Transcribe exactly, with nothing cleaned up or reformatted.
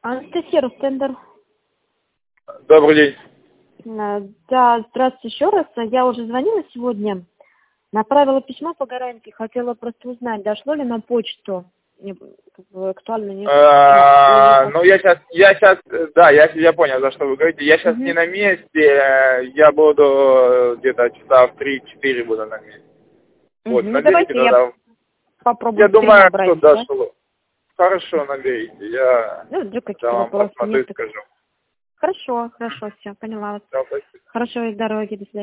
Анастасия Ростендер. Добрый день. Э, Да, здравствуйте еще раз. Я уже звонила сегодня, направила письмо по гарантии, хотела просто узнать, дошло ли на почту. Не, как бы актуально нет. А, Ну, я сейчас, я сейчас, да, я, я понял, за что вы говорите. Я сейчас не на месте, я буду где-то часа в три-четыре буду на месте. Вот, Ну, наберите давайте я тогда. попробую Я в три думаю, что набрать, да? дошло. Хорошо, наберите. Я Ну, вдруг да, какие-то вам вопросы посмотрю нет. и скажу. Хорошо, хорошо, все, поняла вас. Да, спасибо. Хорошо, и дороги, до свидания.